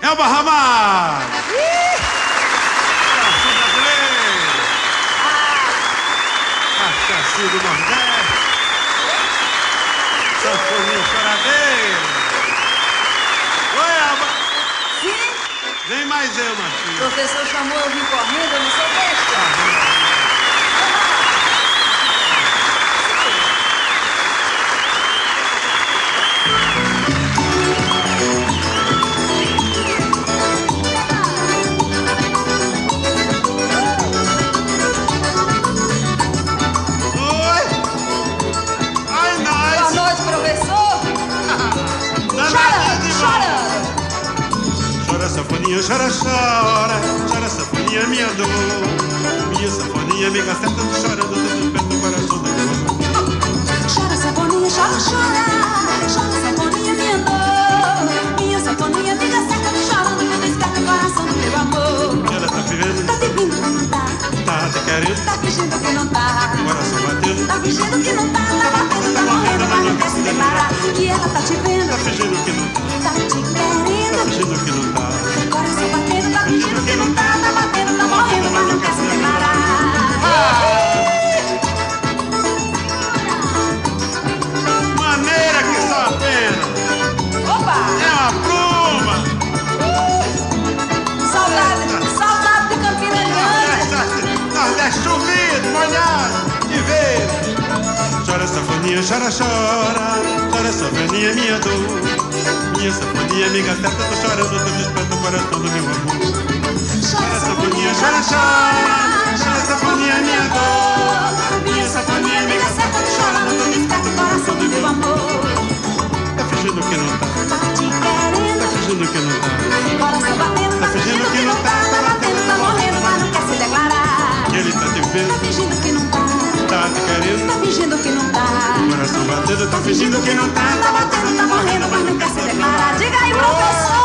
Elba Ramalho. Cachaça do Nordeste. Sanfoninha choradeira. Oi, Elba. Sim? Vem mais eu, Martinho. O professor chamou, eu vim correndo, eu não sou besta. Sanfoninha, chora, chora, chora, sanfoninha, minha dor. Minha sanfoninha, amiga, certa, tô chorando, tô perto do coração do meu amor. Chora, sanfoninha, chora, chora, chora, sanfoninha, minha dor. Minha sanfoninha, amiga, certa, tô chorando, tô desperto do coração do meu amor. Ela tá vivendo, tá vivendo, não tá, tá te querendo, tá fingindo que não tá, coração batendo, tá fingindo que não tá, tá batendo, tá morrendo, mas não quer se declarar. E ela tá te vendo, tá fingindo que não tá, tá te querendo, tá fingindo que não tá. Coração batendo, tá fingindo que não tá, tá batendo, tá morrendo, mas não quer se declarar. Maneira que só a pena. Opa! É uma pluma. Saudade de Campina Grande. Nordeste chovido, molhado e verde. Chora, sanfoninha, chora, chora, chora, sanfoninha, minha dor. Minha sanfoninha, amiga certa, tô chorando, tô desperto o coração do meu amor. Chora, sanfoninha, chora, chora, chora, sanfoninha, minha dor. Minha sanfoninha, amiga certa, tô chorando, tô desperto o coração do meu amor. Tá fingindo que não tá, Tá te querendo, tá fingindo que não tá, coração batendo, tá fingindo que não tá, tá batendo, tá morrendo, mas não quer se declarar. E ele tá te vendo, Tá fingindo que não tá, tá te querendo, tá fingindo que não tá, coração batendo, tá fingindo que não tá, tá batendo, tá morrendo, mas não quer se declarar. Diga aí, professor!